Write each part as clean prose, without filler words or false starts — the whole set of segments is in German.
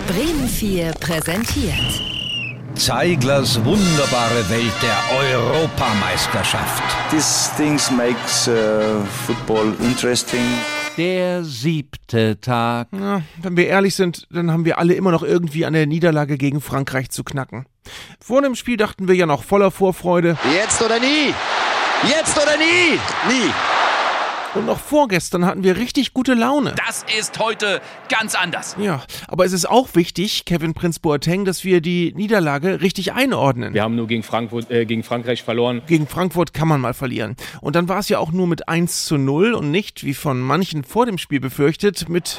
Bremen 4 präsentiert Zeiglers wunderbare Welt der Europameisterschaft. These things makes football interesting. Der 7. Tag. Ja, wenn wir ehrlich sind, dann haben wir alle immer noch irgendwie an der Niederlage gegen Frankreich zu knacken. Vor dem Spiel dachten wir ja noch voller Vorfreude. Jetzt oder nie! Jetzt oder nie! Nie! Und noch vorgestern hatten wir richtig gute Laune. Das ist heute ganz anders. Ja, aber es ist auch wichtig, Kevin Prince Boateng, dass wir die Niederlage richtig einordnen. Wir haben nur gegen Frankreich verloren. Gegen Frankfurt kann man mal verlieren. Und dann war es ja auch nur mit 1:0 und nicht, wie von manchen vor dem Spiel befürchtet, mit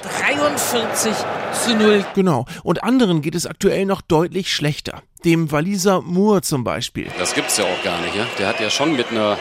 43:0. Genau. Und anderen geht es aktuell noch deutlich schlechter. Dem Waliser Moore zum Beispiel. Das gibt's ja auch gar nicht. Ja? Der hat ja schon mit einem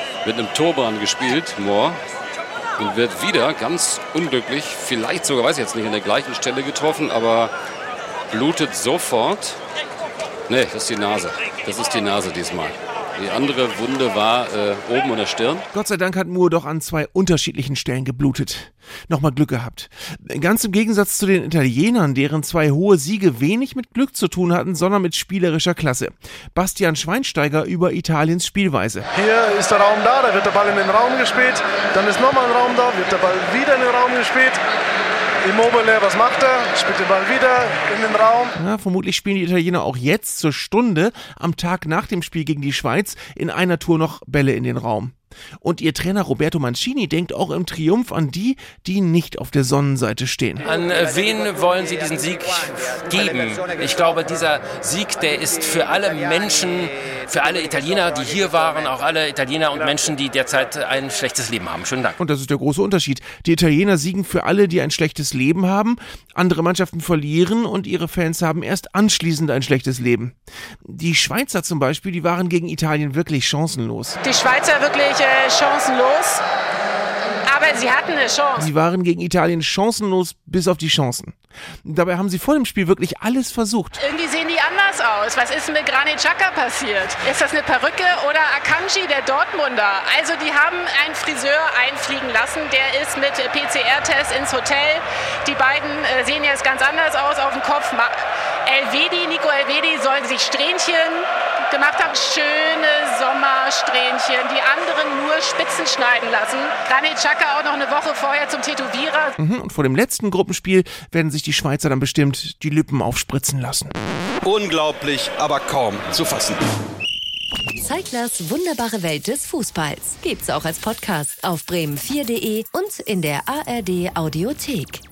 Turban gespielt, Moore. Und wird wieder ganz unglücklich, vielleicht sogar, weiß ich jetzt nicht, an der gleichen Stelle getroffen, aber blutet sofort. Nee, das ist die Nase. Das ist die Nase diesmal. Die andere Wunde war oben an der Stirn. Gott sei Dank hat Moore doch an 2 unterschiedlichen Stellen geblutet. Nochmal Glück gehabt. Ganz im Gegensatz zu den Italienern, deren 2 hohe Siege wenig mit Glück zu tun hatten, sondern mit spielerischer Klasse. Bastian Schweinsteiger über Italiens Spielweise. Hier ist der Raum da wird der Ball in den Raum gespielt. Dann ist nochmal ein Raum da, wird der Ball wieder in den Raum gespielt. Immobile, was macht er? Spielt den Ball wieder in den Raum. Ja, vermutlich spielen die Italiener auch jetzt zur Stunde am Tag nach dem Spiel gegen die Schweiz in einer Tour noch Bälle in den Raum. Und ihr Trainer Roberto Mancini denkt auch im Triumph an die, die nicht auf der Sonnenseite stehen. An wen wollen Sie diesen Sieg geben? Ich glaube, dieser Sieg, der ist für alle Menschen, für alle Italiener, die hier waren, auch alle Italiener und Menschen, die derzeit ein schlechtes Leben haben. Schönen Dank. Und das ist der große Unterschied. Die Italiener siegen für alle, die ein schlechtes Leben haben. Andere Mannschaften verlieren und ihre Fans haben erst anschließend ein schlechtes Leben. Die Schweizer zum Beispiel, die waren gegen Italien wirklich chancenlos. Die Schweizer wirklich chancenlos, aber sie hatten eine Chance. Sie waren gegen Italien chancenlos bis auf die Chancen. Dabei haben sie vor dem Spiel wirklich alles versucht. Irgendwie sehen die anders aus. Was ist mit Granit Xhaka passiert? Ist das eine Perücke oder Akanji, der Dortmunder? Also die haben einen Friseur einfliegen lassen, der ist mit PCR-Test ins Hotel. Die beiden sehen jetzt ganz anders aus auf dem Kopf. Nico Elvedi soll sich Strähnchen gemacht haben. Schöne Sommersträhnchen. Die anderen nur Spitzen schneiden lassen. Granit Xhaka auch noch eine Woche vorher zum Tätowierer. Und vor dem letzten Gruppenspiel werden sich die Schweizer dann bestimmt die Lippen aufspritzen lassen. Unglaublich, aber kaum zu fassen. Zeiglers wunderbare Welt des Fußballs. Gibt's auch als Podcast auf bremen4.de und in der ARD Audiothek.